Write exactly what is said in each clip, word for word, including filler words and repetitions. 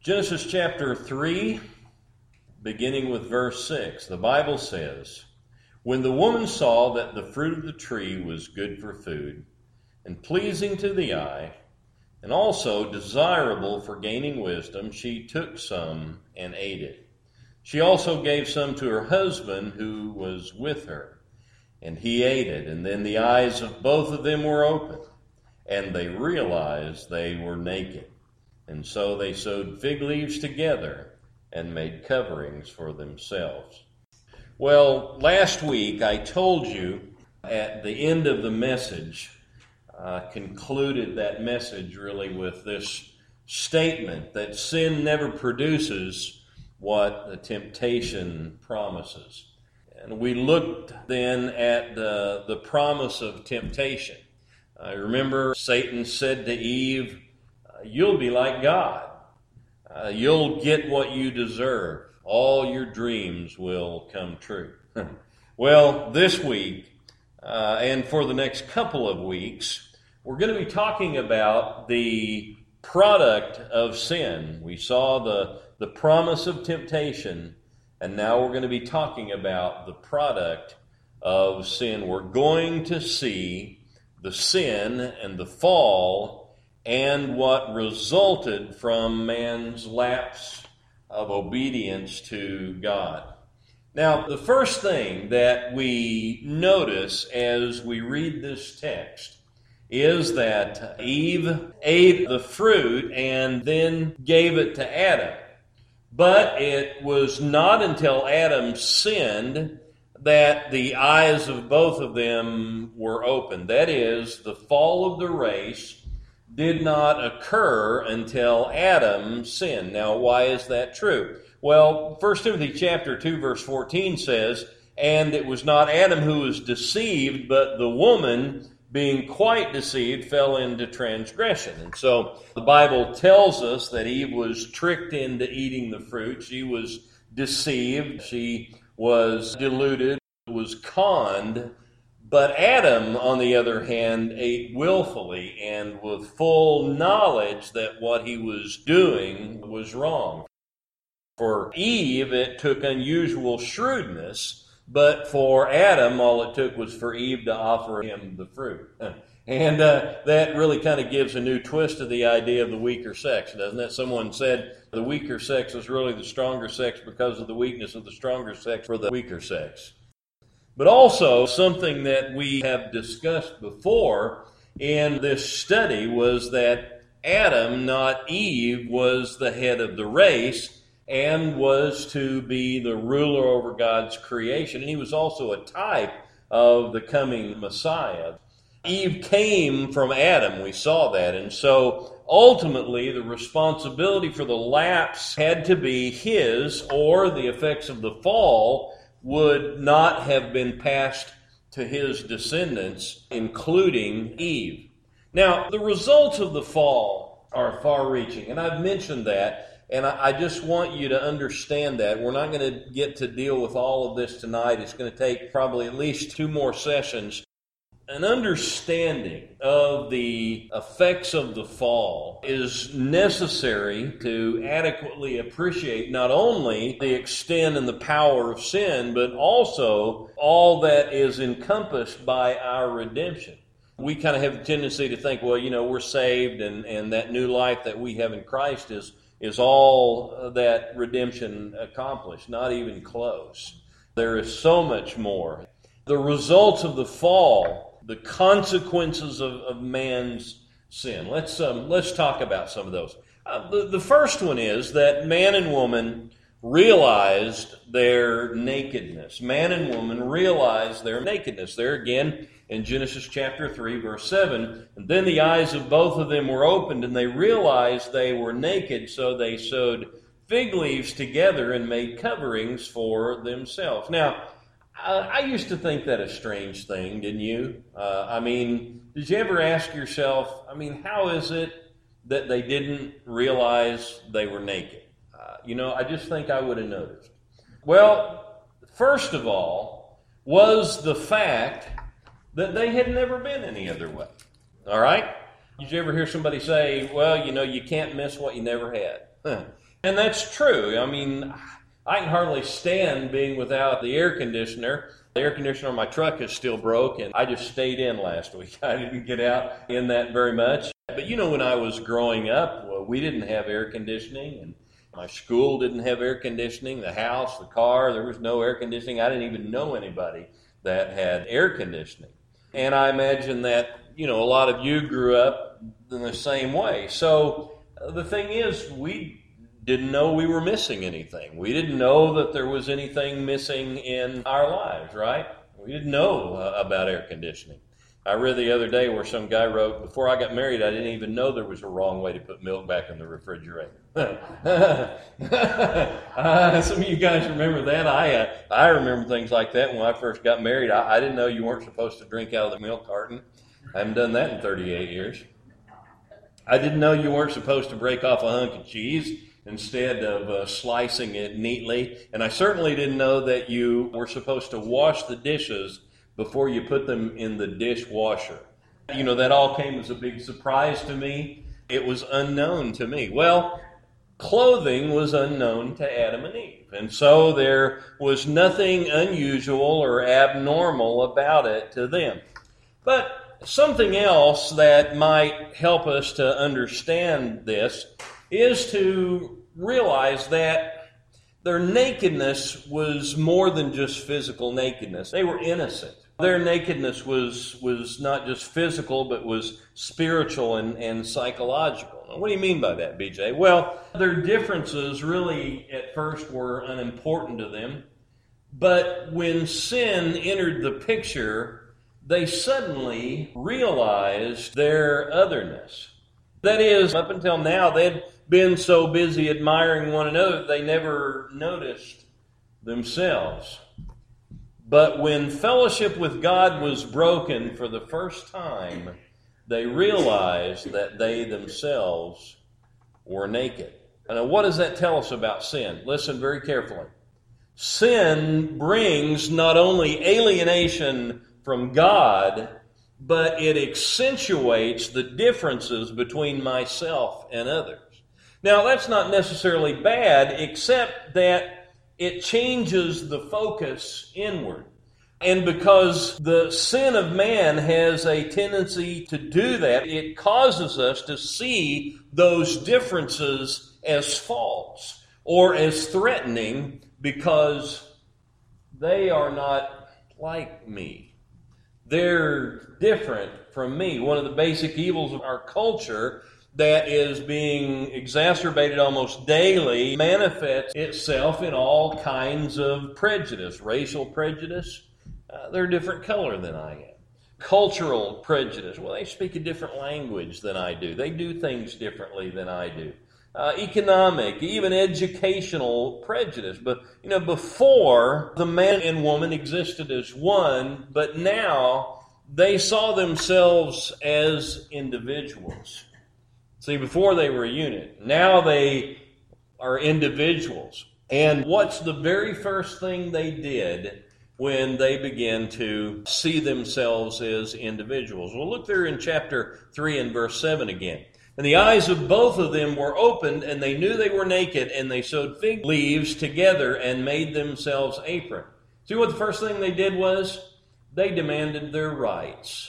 Genesis chapter three, beginning with verse six, the Bible says, "When the woman saw that the fruit of the tree was good for food, and pleasing to the eye, and also desirable for gaining wisdom, she took some and ate it. She also gave some to her husband who was with her, and he ate it. And then the eyes of both of them were opened, and they realized they were naked. And so they sewed fig leaves together and made coverings for themselves." Well, last week I told you at the end of the message, uh, concluded that message really with this statement that sin never produces what the temptation promises. And we looked then at the, the promise of temptation. I remember Satan said to Eve, "You'll be like God. Uh, you'll get what you deserve. All your dreams will come true." Well, this week, uh, and for the next couple of weeks, we're going to be talking about the product of sin. We saw the, the promise of temptation, and now we're going to be talking about the product of sin. We're going to see the sin and the fall and what resulted from man's lapse of obedience to God. Now, the first thing that we notice as we read this text is that Eve ate the fruit and then gave it to Adam. But it was not until Adam sinned that the eyes of both of them were opened. That is, the fall of the race did not occur until Adam sinned. Now, why is that true? Well, First Timothy chapter two, verse fourteen says, "And it was not Adam who was deceived, but the woman, being quite deceived, fell into transgression." And so the Bible tells us that Eve was tricked into eating the fruit. She was deceived. She was deluded, was conned. But Adam, on the other hand, ate willfully and with full knowledge that what he was doing was wrong. For Eve, it took unusual shrewdness, but for Adam, all it took was for Eve to offer him the fruit. And uh, that really kind of gives a new twist to the idea of the weaker sex, doesn't it? Someone said the weaker sex is really the stronger sex because of the weakness of the stronger sex for the weaker sex. But also, something that we have discussed before in this study was that Adam, not Eve, was the head of the race and was to be the ruler over God's creation. And he was also a type of the coming Messiah. Eve came from Adam, we saw that. And so, ultimately, the responsibility for the lapse had to be his, or the effects of the fall would not have been passed to his descendants, including Eve. Now, the results of the fall are far-reaching, and I've mentioned that, and I just want you to understand that. We're not going to get to deal with all of this tonight. It's going to take probably at least two more sessions. An understanding of the effects of the fall is necessary to adequately appreciate not only the extent and the power of sin, but also all that is encompassed by our redemption. We kind of have a tendency to think, well, you know, we're saved and, and that new life that we have in Christ is, is all that redemption accomplished. Not even close. There is so much more. The results of the fall, the consequences of, of man's sin. Let's um, let's talk about some of those. Uh, the, the first one is that man and woman realized their nakedness. Man and woman realized their nakedness. There again in Genesis chapter three, verse seven. "And then the eyes of both of them were opened, and they realized they were naked, so they sewed fig leaves together and made coverings for themselves." Now, Uh, I used to think that a strange thing, didn't you? Uh, I mean, did you ever ask yourself, I mean, how is it that they didn't realize they were naked? Uh, you know, I just think I would have noticed. Well, first of all, was the fact that they had never been any other way. All right? Did you ever hear somebody say, well, you know, you can't miss what you never had? Huh. And that's true. I mean, I can hardly stand being without the air conditioner. The air conditioner on my truck is still broke, and I just stayed in last week. I didn't get out in that very much. But you know, when I was growing up, well, we didn't have air conditioning, and my school didn't have air conditioning, the house, the car, there was no air conditioning. I didn't even know anybody that had air conditioning. And I imagine that, you know, a lot of you grew up in the same way. So uh, the thing is, we didn't know we were missing anything. We didn't know that there was anything missing in our lives, right? We didn't know uh, about air conditioning. I read the other day where some guy wrote, before I got married, I didn't even know there was a wrong way to put milk back in the refrigerator. uh, some of you guys remember that. I uh, I remember things like that when I first got married. I, I didn't know you weren't supposed to drink out of the milk carton. I haven't done that in thirty-eight years. I didn't know you weren't supposed to break off a hunk of cheese instead of uh, slicing it neatly. And I certainly didn't know that you were supposed to wash the dishes before you put them in the dishwasher. You know, that all came as a big surprise to me. It was unknown to me. Well, clothing was unknown to Adam and Eve. And so there was nothing unusual or abnormal about it to them. But something else that might help us to understand this is to realize that their nakedness was more than just physical nakedness. They were innocent. Their nakedness was was not just physical, but was spiritual and, and psychological. Now, what do you mean by that, B J? Well, their differences really at first were unimportant to them. But when sin entered the picture, they suddenly realized their otherness. That is, up until now, they'd been so busy admiring one another, they never noticed themselves. But when fellowship with God was broken for the first time, they realized that they themselves were naked. Now, what does that tell us about sin? Listen very carefully. Sin brings not only alienation from God, but it accentuates the differences between myself and others. Now, that's not necessarily bad, except that it changes the focus inward. And because the sin of man has a tendency to do that, it causes us to see those differences as false or as threatening because they are not like me. They're different from me. One of the basic evils of our culture that is being exacerbated almost daily manifests itself in all kinds of prejudice. Racial prejudice, uh, they're a different color than I am. Cultural prejudice, well, they speak a different language than I do. They do things differently than I do. Uh, economic, even educational prejudice. But, you know, before the man and woman existed as one, but now they saw themselves as individuals. See, before they were a unit. Now they are individuals. And what's the very first thing they did when they began to see themselves as individuals? Well, look there in chapter three and verse seven again. And the eyes of both of them were opened, and they knew they were naked, and they sewed fig leaves together and made themselves aprons. See what the first thing they did was? They demanded their rights.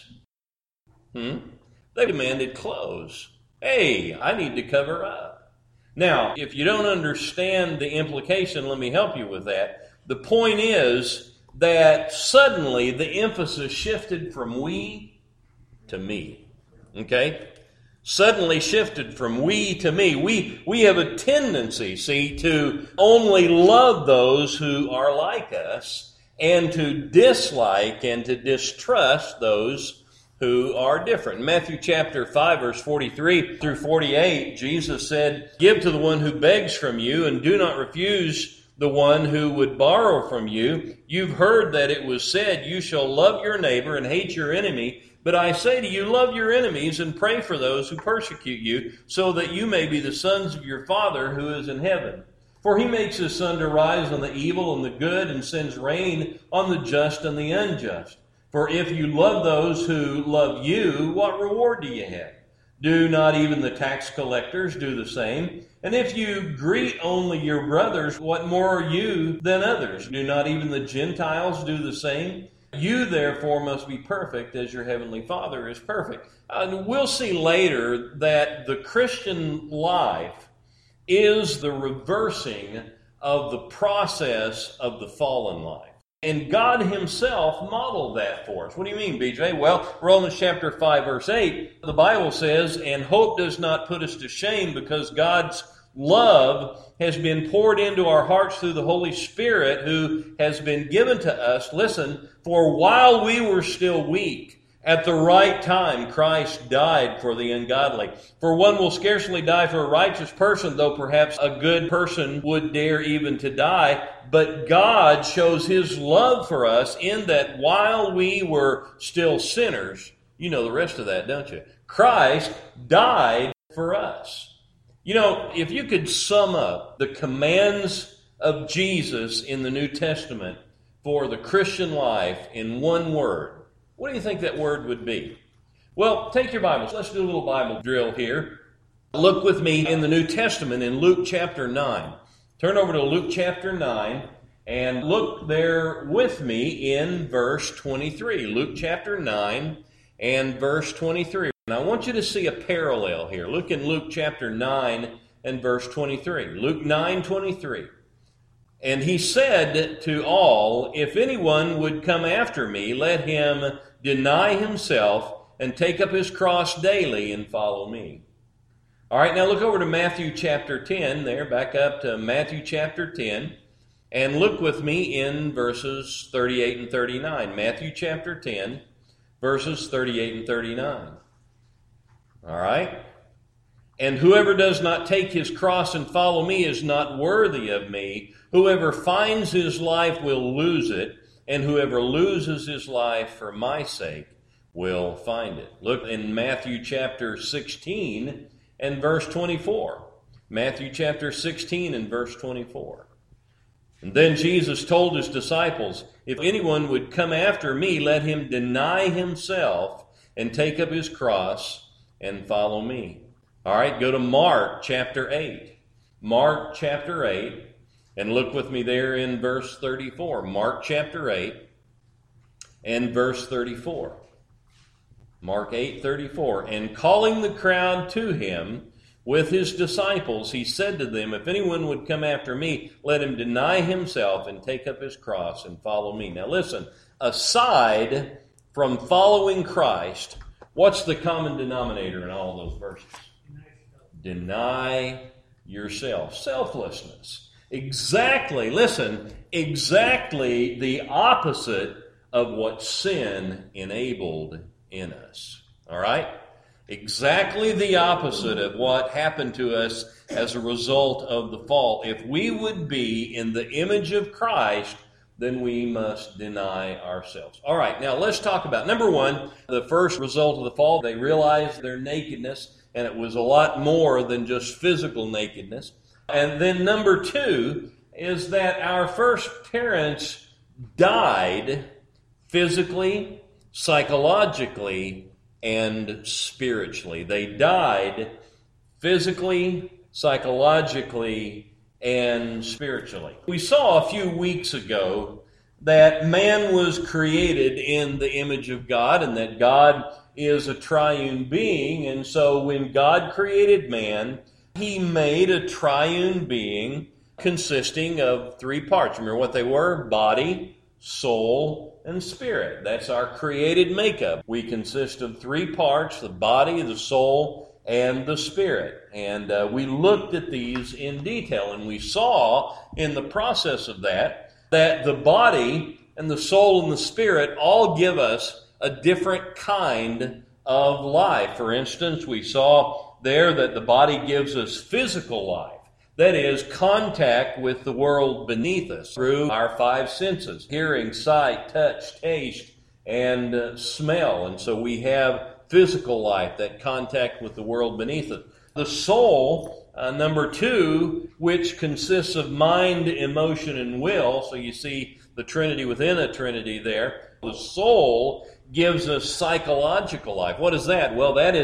Hmm? They demanded clothes. Hey, I need to cover up. Now, if you don't understand the implication, let me help you with that. The point is that suddenly the emphasis shifted from we to me. Okay? Suddenly shifted from we to me. We, we have a tendency, see, to only love those who are like us and to dislike and to distrust those who are different. In Matthew chapter five, verse forty-three through forty-eight, Jesus said, "Give to the one who begs from you, and do not refuse the one who would borrow from you. You've heard that it was said, 'You shall love your neighbor and hate your enemy.' But I say to you, love your enemies and pray for those who persecute you, so that you may be the sons of your Father who is in heaven. For he makes his sun to rise on the evil and the good, and sends rain on the just and the unjust. For if you love those who love you, what reward do you have? Do not even the tax collectors do the same? And if you greet only your brothers, what more are you than others? Do not even the Gentiles do the same? You therefore must be perfect as your heavenly Father is perfect. And we'll see later that the Christian life is the reversing of the process of the fallen life. And God himself modeled that for us. What do you mean, B J? Well, Romans chapter five, verse eight, the Bible says, and hope does not put us to shame because God's love has been poured into our hearts through the Holy Spirit who has been given to us. Listen, for while we were still weak, at the right time, Christ died for the ungodly. For one will scarcely die for a righteous person, though perhaps a good person would dare even to die. But God shows his love for us in that while we were still sinners, you know the rest of that, don't you? Christ died for us. You know, if you could sum up the commands of Jesus in the New Testament for the Christian life in one word, what do you think that word would be? Well, take your Bibles. Let's do a little Bible drill here. Look with me in the New Testament in Luke chapter nine. Turn over to Luke chapter nine and look there with me in verse twenty-three. Luke chapter nine and verse twenty-three. And I want you to see a parallel here. Look in Luke chapter nine and verse twenty-three. Luke nine twenty-three. And he said to all, if anyone would come after me, let him deny himself and take up his cross daily and follow me. All right, now look over to Matthew chapter ten there, back up to Matthew chapter ten, and look with me in verses thirty-eight and thirty-nine. Matthew chapter ten, verses thirty-eight and thirty-nine. All right? And whoever does not take his cross and follow me is not worthy of me. Whoever finds his life will lose it, and whoever loses his life for my sake will find it. Look in Matthew chapter sixteen and verse twenty-four. Matthew chapter sixteen and verse twenty-four. And then Jesus told his disciples, if anyone would come after me, let him deny himself and take up his cross and follow me. All right, go to Mark chapter eight. Mark chapter eight, and look with me there in verse thirty-four. Mark chapter eight and verse thirty-four. Mark eight thirty-four. And calling the crowd to him with his disciples, he said to them, if anyone would come after me, let him deny himself and take up his cross and follow me. Now listen, aside from following Christ, what's the common denominator in all those verses? Deny yourself. Selflessness. Exactly, listen, exactly the opposite of what sin enabled in us. All right? Exactly the opposite of what happened to us as a result of the fall. If we would be in the image of Christ, then we must deny ourselves. All right, now let's talk about, number one, the first result of the fall. They realized their nakedness, and it was a lot more than just physical nakedness. And then number two is that our first parents died physically, psychologically, and spiritually. They died physically, psychologically, and spiritually. We saw a few weeks ago that man was created in the image of God and that God is a triune being. And so when God created man, he made a triune being consisting of three parts. Remember what they were? Body, soul, and spirit. That's our created makeup. We consist of three parts, the body, the soul, and the spirit. And uh, we looked at these in detail, and we saw in the process of that, that the body and the soul and the spirit all give us a different kind of life. For instance, we saw there that the body gives us physical life. That is, contact with the world beneath us through our five senses: hearing, sight, touch, taste, and uh, smell. And so we have physical life, that contact with the world beneath us. The soul, uh, number two, which consists of mind, emotion, and will. So you see the Trinity within a Trinity there. The soul gives us psychological life. What is that? Well, that is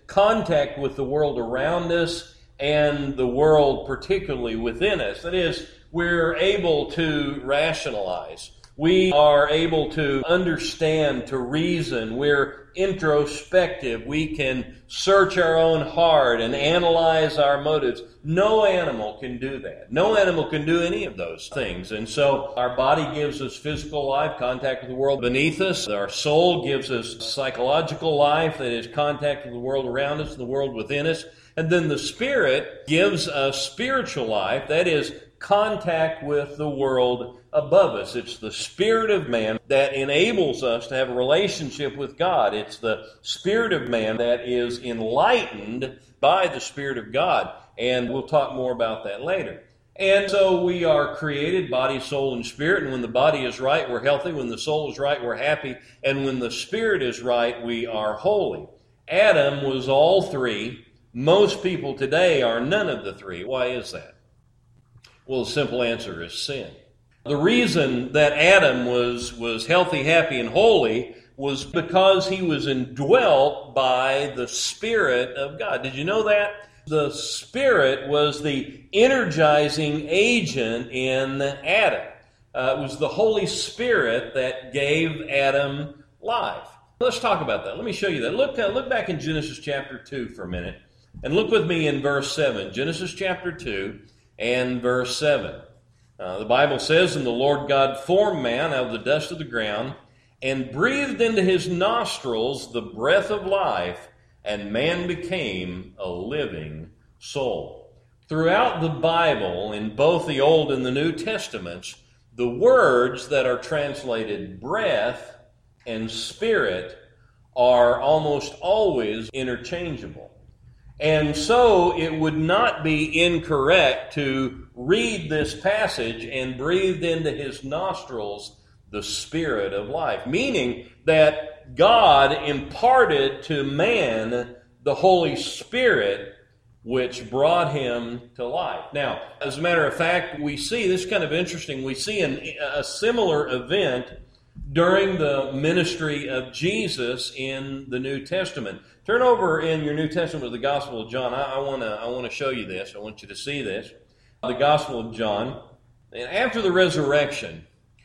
contact with the world around us and the world particularly within us. That is, we're able to rationalize. We are able to understand, to reason. We're introspective. We can search our own heart and analyze our motives. No animal can do that. No animal can do any of those things. And so our body gives us physical life, contact with the world beneath us. Our soul gives us psychological life, that is contact with the world around us and the world within us. And then the Spirit gives us spiritual life, that is contact with the world above us. It's the spirit of man that enables us to have a relationship with God. It's the spirit of man that is enlightened by the Spirit of God. And we'll talk more about that later. And so we are created, body, soul, and spirit. And when the body is right, we're healthy. When the soul is right, we're happy. And when the spirit is right, we are holy. Adam was all three. Most people today are none of the three. Why is that? Well, the simple answer is sin. The reason that Adam was, was healthy, happy, and holy was because he was indwelt by the Spirit of God. Did you know that? The Spirit was the energizing agent in Adam. Uh, it was the Holy Spirit that gave Adam life. Let's talk about that. Let me show you that. Look, uh, look back in Genesis chapter two for a minute. And look with me in verse seven. Genesis chapter two and verse seven. Uh, the Bible says, "And the Lord God formed man out of the dust of the ground, and breathed into his nostrils the breath of life, and man became a living soul." Throughout the Bible, in both the Old and the New Testaments, the words that are translated breath and spirit are almost always interchangeable. And so it would not be incorrect to read this passage and breathed into his nostrils the spirit of life, meaning that God imparted to man the Holy Spirit, which brought him to life. Now, as a matter of fact, we see, this is kind of interesting, we see an, a similar event during the ministry of Jesus in the New Testament. Turn over in your New Testament to the Gospel of John. I, I want to I want to show you this. I want you to see this. The Gospel of John. And after the resurrection,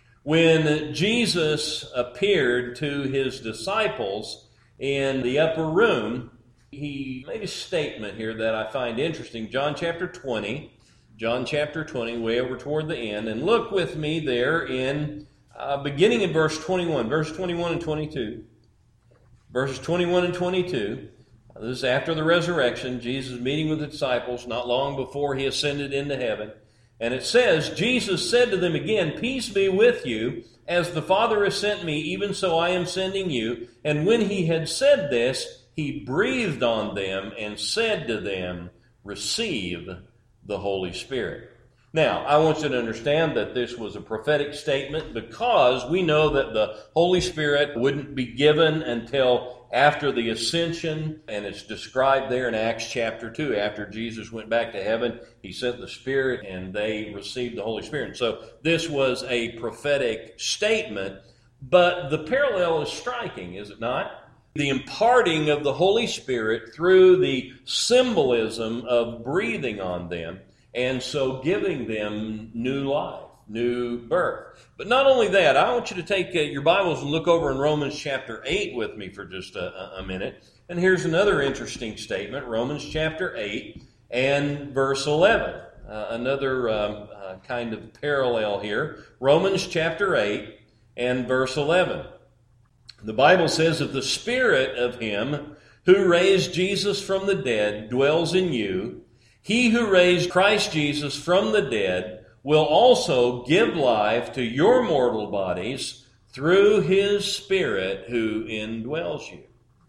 when Jesus appeared to his disciples in the upper room, he made a statement here that I find interesting. John chapter twenty. John chapter twenty, way over toward the end. And look with me there in uh, beginning in verse twenty-one. Verse twenty-one and twenty-two. Verses twenty-one and twenty-two. This is after the resurrection. Jesus meeting with the disciples not long before he ascended into heaven. And it says, "Jesus said to them again, Peace be with you. As the Father has sent me, even so I am sending you. And when he had said this, he breathed on them and said to them, Receive the Holy Spirit." Now, I want you to understand that this was a prophetic statement because we know that the Holy Spirit wouldn't be given until after the ascension, and it's described there in Acts chapter two. After Jesus went back to heaven, he sent the Spirit, and they received the Holy Spirit. So this was a prophetic statement, but the parallel is striking, is it not? The imparting of the Holy Spirit through the symbolism of breathing on them, and so giving them new life, new birth. But not only that, I want you to take uh, your Bibles and look over in Romans chapter eight with me for just a, a minute. And here's another interesting statement, Romans chapter eight and verse eleven. Uh, another um, uh, kind of parallel here. Romans chapter eight and verse eleven. The Bible says, "If the Spirit of him who raised Jesus from the dead dwells in you, he who raised Christ Jesus from the dead will also give life to your mortal bodies through his Spirit who indwells you."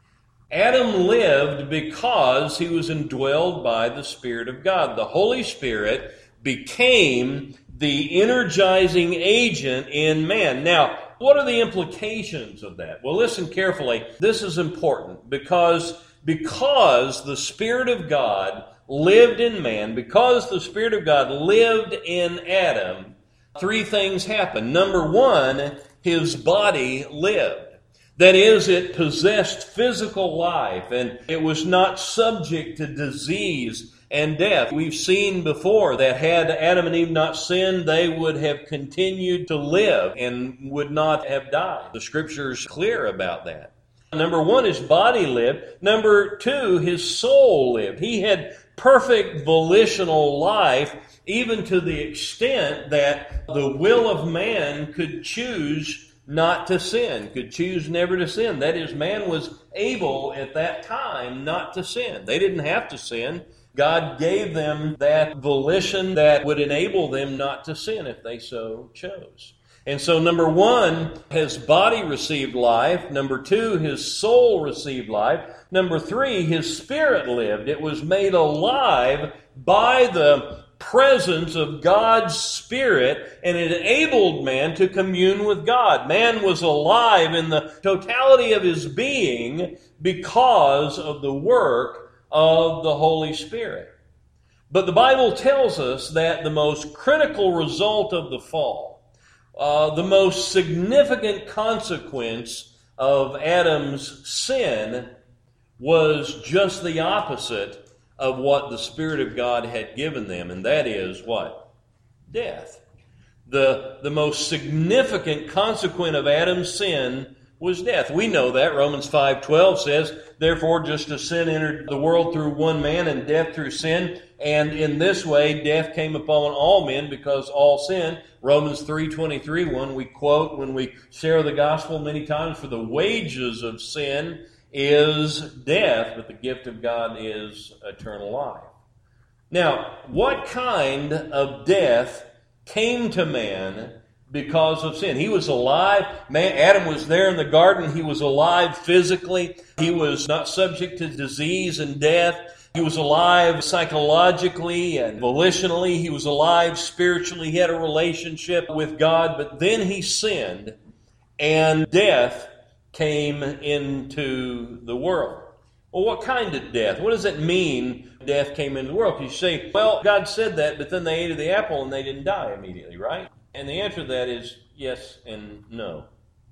Adam lived because he was indwelled by the Spirit of God. The Holy Spirit became the energizing agent in man. Now, what are the implications of that? Well, listen carefully. This is important because, because the Spirit of God lived in man, because the Spirit of God lived in Adam, three things happened. Number one, his body lived. That is, it possessed physical life, and it was not subject to disease and death. We've seen before that had Adam and Eve not sinned, they would have continued to live and would not have died. The Scripture's clear about that. Number one, his body lived. Number two, his soul lived. He had perfect volitional life, even to the extent that the will of man could choose not to sin, could choose never to sin. That is, man was able at that time not to sin. They didn't have to sin. God gave them that volition that would enable them not to sin if they so chose. And so, number one, his body received life. Number two, his soul received life. Number three, his spirit lived. It was made alive by the presence of God's Spirit, and it enabled man to commune with God. Man was alive in the totality of his being because of the work of the Holy Spirit. But the Bible tells us that the most critical result of the fall, uh, the most significant consequence of Adam's sin, was just the opposite of what the Spirit of God had given them, and that is what? Death. The, the most significant consequence of Adam's sin was death. We know that. Romans five twelve says, therefore, just as sin entered the world through one man, and death through sin, and in this way death came upon all men because all sinned. Romans three twenty-three, one we quote when we share the gospel many times, for the wages of sin is death, but the gift of God is eternal life. Now, what kind of death came to man because of sin? He was alive. Man, Adam was there in the garden. He was alive physically. He was not subject to disease and death. He was alive psychologically and volitionally. He was alive spiritually. He had a relationship with God. But then he sinned, and death came into the world. Well, what kind of death? What does it mean death came into the world? You say, well, God said that, but then they ate of the apple and they didn't die immediately, right? And the answer to that is yes and no.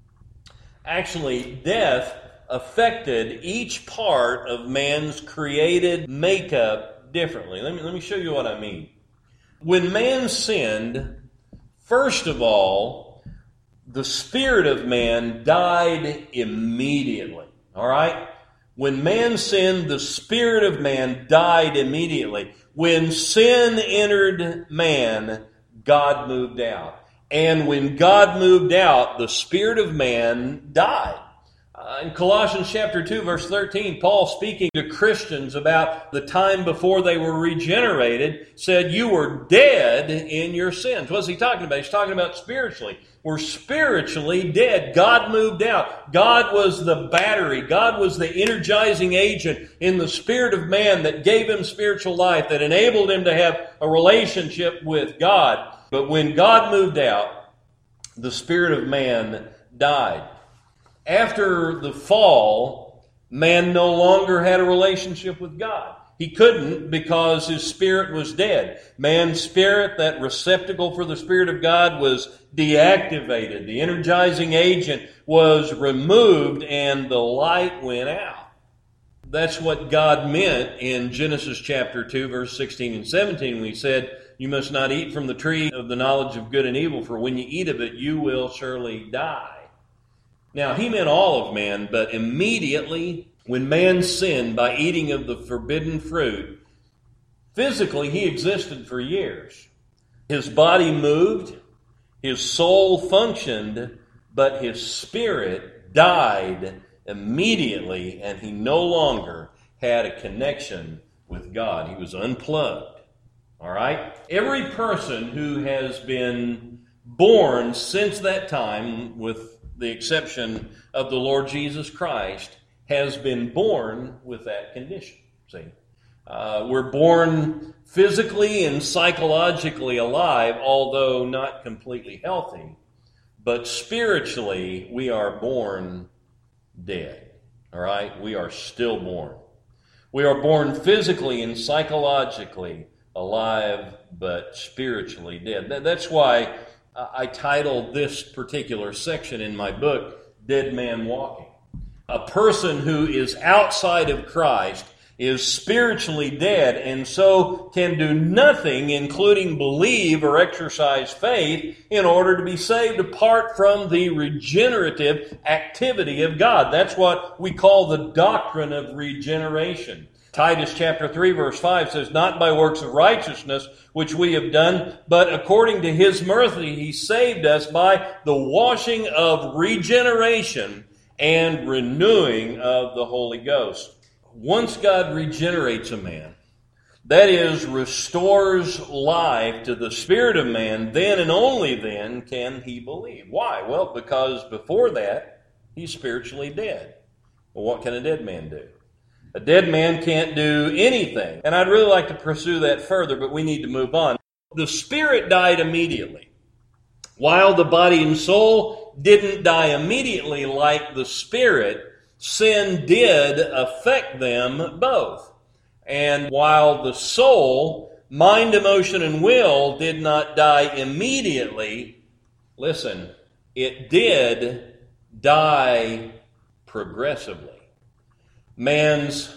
Actually, death affected each part of man's created makeup differently. Let me, let me show you what I mean. When man sinned, first of all, the spirit of man died immediately. All right? When man sinned, the spirit of man died immediately. When sin entered man, God moved out. And when God moved out, the spirit of man died. Uh, in Colossians chapter two, verse thirteen, Paul, speaking to Christians about the time before they were regenerated, said, you were dead in your sins. What's he talking about? He's talking about spiritually. We're spiritually dead. God moved out. God was the battery. God was the energizing agent in the spirit of man that gave him spiritual life, that enabled him to have a relationship with God. But when God moved out, the spirit of man died. After the fall, man no longer had a relationship with God. He couldn't because his spirit was dead. Man's spirit, that receptacle for the Spirit of God, was deactivated. The energizing agent was removed and the light went out. That's what God meant in Genesis chapter two, verse sixteen and seventeen, when he said, you must not eat from the tree of the knowledge of good and evil, for when you eat of it, you will surely die. Now, he meant all of man, but immediately when man sinned by eating of the forbidden fruit, physically he existed for years. His body moved, his soul functioned, but his spirit died immediately, and he no longer had a connection with God. He was unplugged. All right? Every person who has been born since that time, with the exception of the Lord Jesus Christ, has been born with that condition. See? Uh, we're born physically and psychologically alive, although not completely healthy. But spiritually, we are born dead. All right? We are still born. We are born physically and psychologically alive, but spiritually dead. That's why I titled this particular section in my book, Dead Man Walking. A person who is outside of Christ is spiritually dead and so can do nothing, including believe or exercise faith, in order to be saved apart from the regenerative activity of God. That's what we call the doctrine of regeneration. Titus chapter three verse five says, "Not by works of righteousness which we have done, but according to His mercy He saved us by the washing of regeneration and renewing of the Holy Ghost." Once God regenerates a man, that is, restores life to the spirit of man, then and only then can he believe. Why? Well, because before that, he's spiritually dead. Well, what can a dead man do? A dead man can't do anything. And I'd really like to pursue that further, but we need to move on. The spirit died immediately, while the body and soul didn't die immediately like the spirit. Sin did affect them both. And while the soul, mind, emotion, and will did not die immediately, listen, it did die progressively. Man's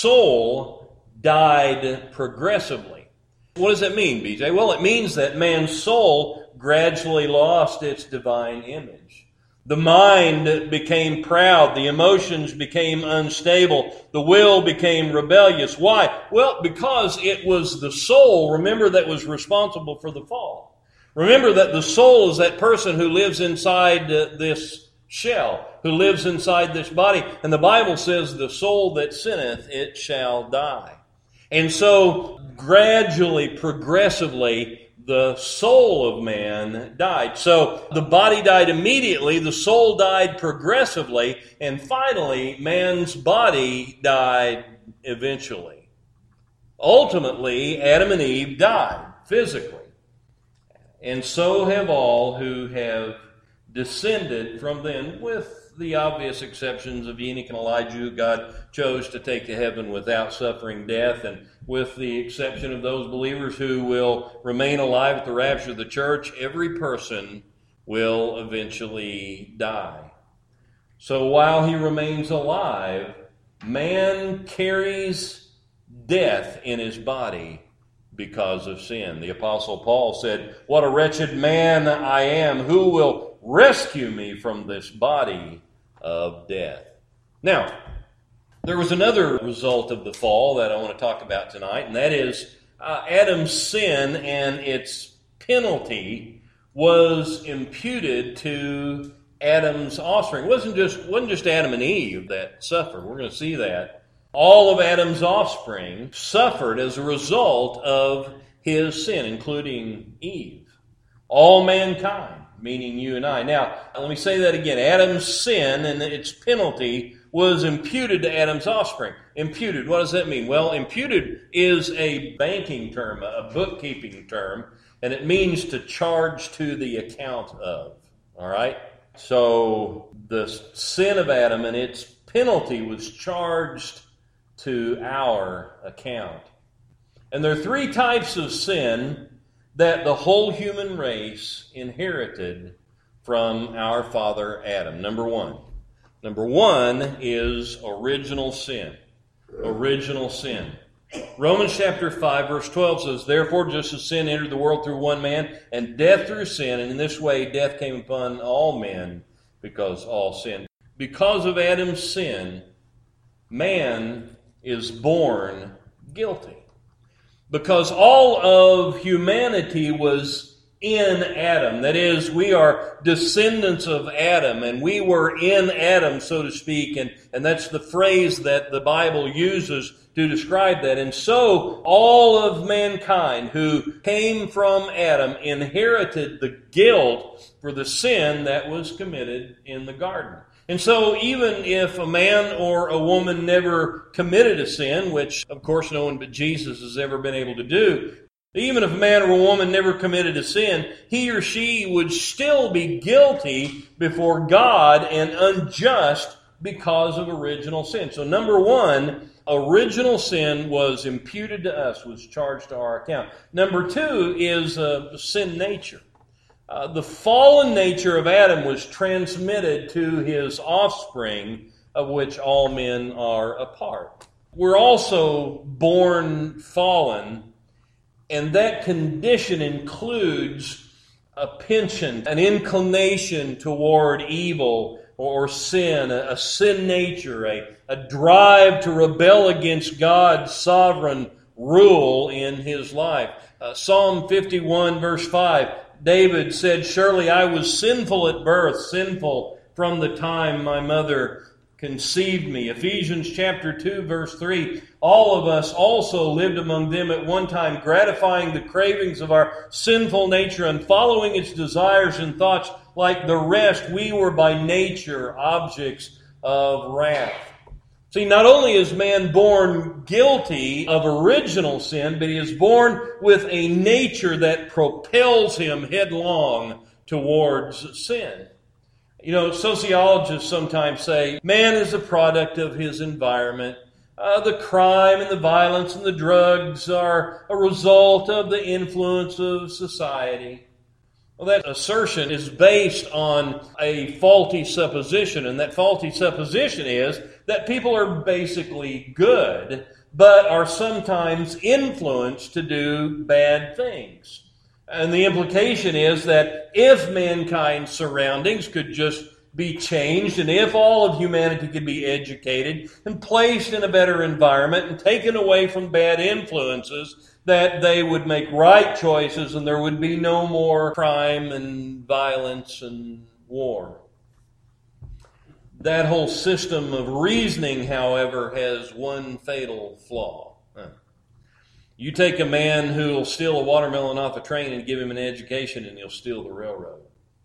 soul died progressively. What does that mean, B J? Well, it means that man's soul gradually lost its divine image. The mind became proud. The emotions became unstable. The will became rebellious. Why? Well, because it was the soul, remember, that was responsible for the fall. Remember that the soul is that person who lives inside uh, this shell, who lives inside this body. And the Bible says, "The soul that sinneth, it shall die." And so, gradually, progressively, the soul of man died. So the body died immediately, the soul died progressively, and finally man's body died eventually. Ultimately, Adam and Eve died physically. And so have all who have descended from them, with the obvious exceptions of Enoch and Elijah, who God chose to take to heaven without suffering death, and with the exception of those believers who will remain alive at the rapture of the church. Every person will eventually die. So while he remains alive, man carries death in his body because of sin. The Apostle Paul said, "What a wretched man I am! Who will rescue me from this body of death?" Now, there was another result of the fall that I want to talk about tonight, and that is uh, Adam's sin and its penalty was imputed to Adam's offspring. It wasn't just, wasn't just Adam and Eve that suffered. We're going to see that. All of Adam's offspring suffered as a result of his sin, including Eve. All mankind, meaning you and I. Now, let me say that again. Adam's sin and its penalty was imputed to Adam's offspring. Imputed, what does that mean? Well, imputed is a banking term, a bookkeeping term, and it means to charge to the account of. All right? So the sin of Adam and its penalty was charged to our account. And there are three types of sin that the whole human race inherited from our father Adam. Number one. Number one is original sin. Original sin. Romans chapter five verse twelve says, "Therefore just as sin entered the world through one man, and death through sin, and in this way death came upon all men because all sinned." Because of Adam's sin, man is born guilty. Because all of humanity was in Adam. That is, we are descendants of Adam, and we were in Adam, so to speak, and, and that's the phrase that the Bible uses to describe that. And so, all of mankind who came from Adam inherited the guilt for the sin that was committed in the garden. And so, even if a man or a woman never committed a sin, which, of course, no one but Jesus has ever been able to do, even if a man or a woman never committed a sin, he or she would still be guilty before God and unjust because of original sin. So number one, original sin was imputed to us, was charged to our account. Number two is uh, sin nature. Uh, the fallen nature of Adam was transmitted to his offspring of which all men are a part. We're also born fallen, and that condition includes a penchant, an inclination toward evil or sin, a, a sin nature, a, a drive to rebel against God's sovereign rule in his life. Uh, Psalm fifty-one, verse five, David said, "Surely I was sinful at birth, sinful from the time my mother conceived me." Ephesians chapter two, verse three, "All of us also lived among them at one time, gratifying the cravings of our sinful nature and following its desires and thoughts. Like the rest, we were by nature objects of wrath." See, not only is man born guilty of original sin, but he is born with a nature that propels him headlong towards sin. You know, sociologists sometimes say man is a product of his environment. Uh, the crime and the violence and the drugs are a result of the influence of society. Well, that assertion is based on a faulty supposition, and that faulty supposition is that people are basically good, but are sometimes influenced to do bad things. And the implication is that if mankind's surroundings could just be changed, and if all of humanity could be educated and placed in a better environment and taken away from bad influences, that they would make right choices and there would be no more crime and violence and war. That whole system of reasoning, however, has one fatal flaw. You take a man who will steal a watermelon off a train and give him an education, and he'll steal the railroad.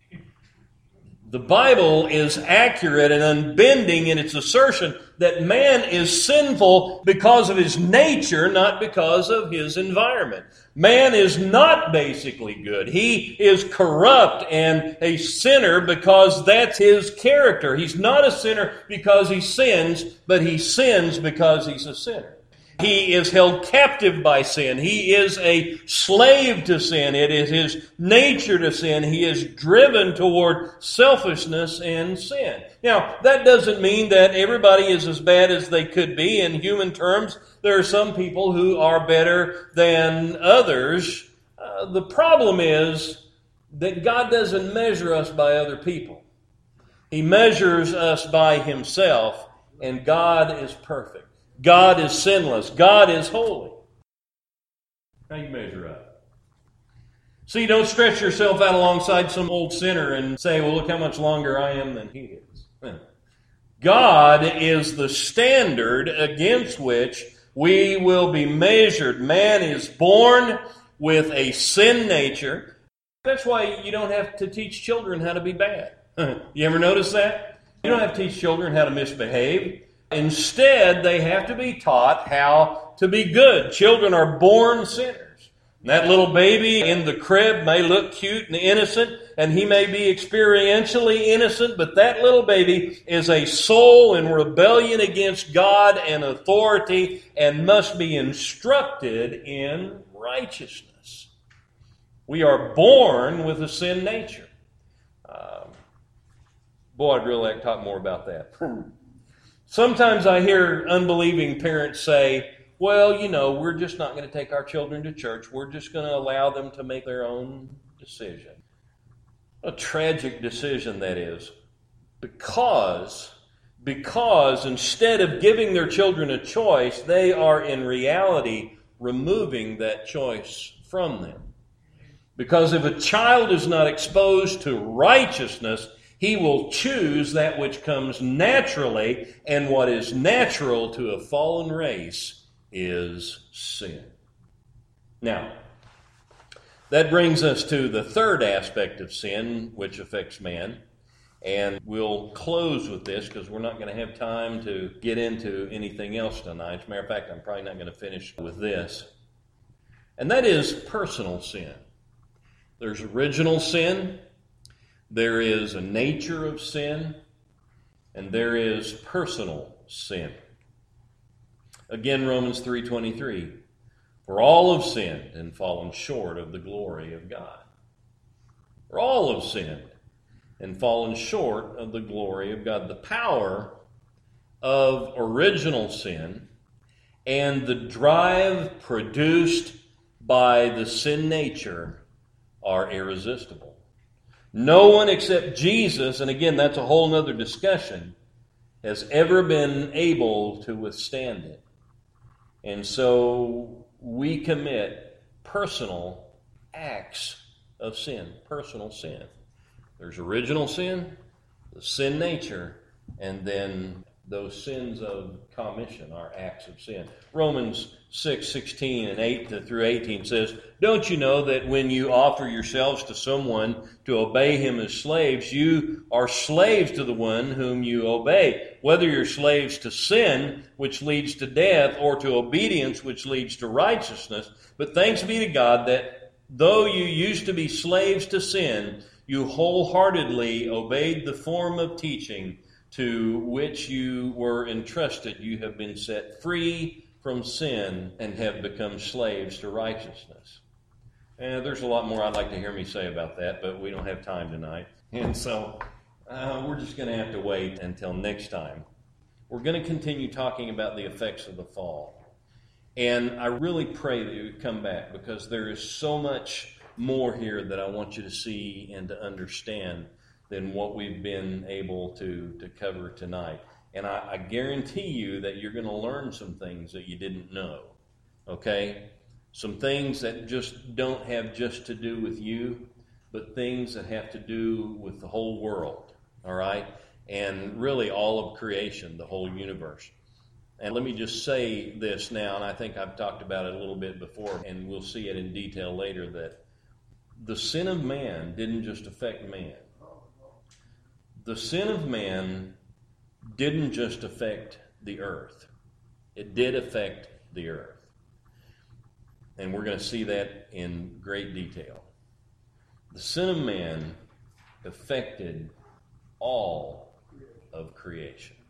The Bible is accurate and unbending in its assertion that man is sinful because of his nature, not because of his environment. Man is not basically good. He is corrupt and a sinner because that's his character. He's not a sinner because he sins, but he sins because he's a sinner. He is held captive by sin. He is a slave to sin. It is his nature to sin. He is driven toward selfishness and sin. Now, that doesn't mean that everybody is as bad as they could be. In human terms, there are some people who are better than others. Uh, the problem is that God doesn't measure us by other people. He measures us by himself, and God is perfect. God is sinless. God is holy. How do you measure up? See, don't stretch yourself out alongside some old sinner and say, well, look how much longer I am than he is. God is the standard against which we will be measured. Man is born with a sin nature. That's why you don't have to teach children how to be bad. You ever notice that? You don't have to teach children how to misbehave. Instead, they have to be taught how to be good. Children are born sinners. And that little baby in the crib may look cute and innocent, and he may be experientially innocent, but that little baby is a soul in rebellion against God and authority and must be instructed in righteousness. We are born with a sin nature. Um, boy, I'd really like to talk more about that. Sometimes I hear unbelieving parents say, well, you know, we're just not going to take our children to church. We're just going to allow them to make their own decision. A tragic decision that is. Because, because instead of giving their children a choice, they are in reality removing that choice from them. Because if a child is not exposed to righteousness, he will choose that which comes naturally, and what is natural to a fallen race is sin. Now, that brings us to the third aspect of sin which affects man, and we'll close with this because we're not going to have time to get into anything else tonight. As a matter of fact, I'm probably not going to finish with this. And that is personal sin. There's original sin. There is a nature of sin, and there is personal sin. Again, Romans three twenty-three, for all have sinned and fallen short of the glory of God. For all have sinned and fallen short of the glory of God. The power of original sin and the drive produced by the sin nature are irresistible. No one except Jesus, and again, that's a whole other discussion, has ever been able to withstand it. And so we commit personal acts of sin, personal sin. There's original sin, the sin nature, and then those sins of commission, our acts of sin. Romans six sixteen and eight through eighteen says, "Don't you know that when you offer yourselves to someone to obey him as slaves, you are slaves to the one whom you obey, whether you're slaves to sin, which leads to death, or to obedience, which leads to righteousness. But thanks be to God that though you used to be slaves to sin, you wholeheartedly obeyed the form of teaching to which you were entrusted. You have been set free from sin and have become slaves to righteousness." And there's a lot more I'd like to hear me say about that, but we don't have time tonight. And so uh, we're just going to have to wait until next time. We're going to continue talking about the effects of the fall. And I really pray that you come back, because there is so much more here that I want you to see and to understand than what we've been able to, to cover tonight. And I, I guarantee you that you're going to learn some things that you didn't know, okay? Some things that just don't have just to do with you, but things that have to do with the whole world, all right? And really all of creation, the whole universe. And let me just say this now, and I think I've talked about it a little bit before, and we'll see it in detail later, that the sin of man didn't just affect man. The sin of man didn't just affect the earth. It did affect the earth. And we're going to see that in great detail. The sin of man affected all of creation.